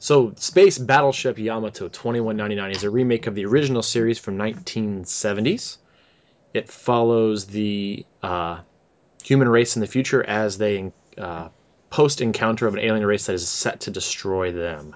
So, Space Battleship Yamato 2199 is a remake of the original series from 1970s. It follows the human race in the future as they post encounter of an alien race that is set to destroy them.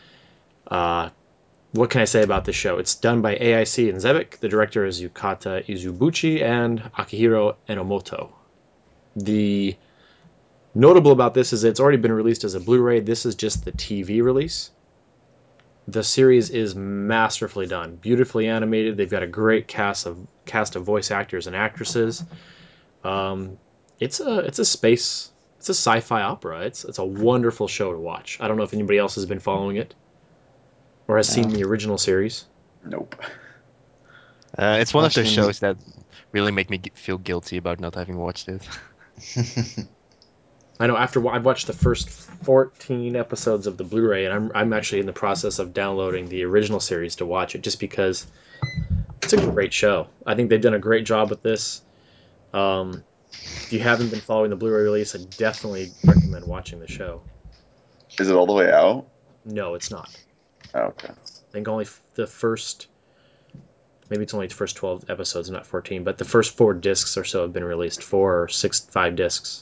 What can I say about this show? It's done by AIC and Zebek. The director is Yukata Izubuchi and Akihiro Enomoto. The notable about this is it's already been released as a Blu-ray. This is just the TV release. The series is masterfully done, beautifully animated. They've got a great cast of voice actors and actresses. It's a sci-fi opera. It's a wonderful show to watch. I don't know if anybody else has been following it or has seen the original series. Nope. It's one of those Actually, shows that really make me feel guilty about not having watched it. I know after I've watched the first 14 episodes of the Blu-ray, and I'm actually in the process of downloading the original series to watch it, just because it's a great show. I think they've done a great job with this. If you haven't been following the Blu-ray release, I definitely recommend watching the show. Is it all the way out? No, it's not. Oh, okay. I think only the first, maybe it's only the first 12 episodes, not 14, but the first 4 discs or so have been released. 5 discs.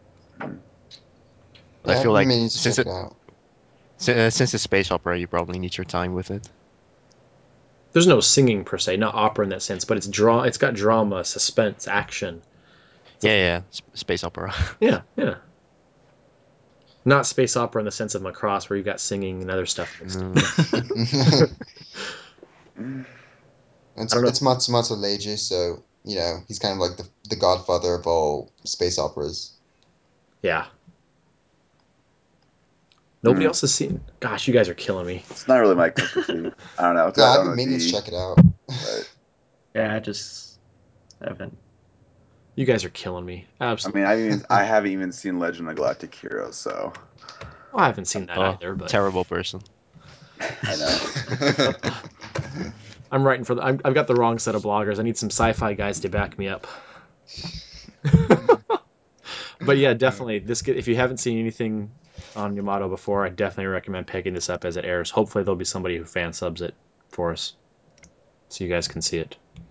I yeah, I've feel been like meaning to check it out. since it's space opera, you probably need your time with it. There's no singing per se, not opera in that sense, but it's got drama, suspense, action. Yeah, space opera. Yeah, yeah. Not space opera in the sense of Macross, where you've got singing and other stuff mixed in. Mm. I don't know. It's Matsumoto Leiji, so he's kind of like the godfather of all space operas. Yeah. Nobody Hmm. else has seen. Gosh, you guys are killing me. It's not really my cup of tea. I don't know. It's Yeah, got I've Ono been meaning to D, check it out. but Yeah, I just haven't. You guys are killing me. I mean, Absolutely. I haven't even seen Legend of Galactic Heroes, so Well, I haven't seen that Oh, either, but terrible person. I know. I'm writing for the. I've got the wrong set of bloggers. I need some sci-fi guys to back me up. But yeah, definitely. If you haven't seen anything on Yamato before, I definitely recommend picking this up as it airs. Hopefully, there'll be somebody who fan subs it for us, so you guys can see it.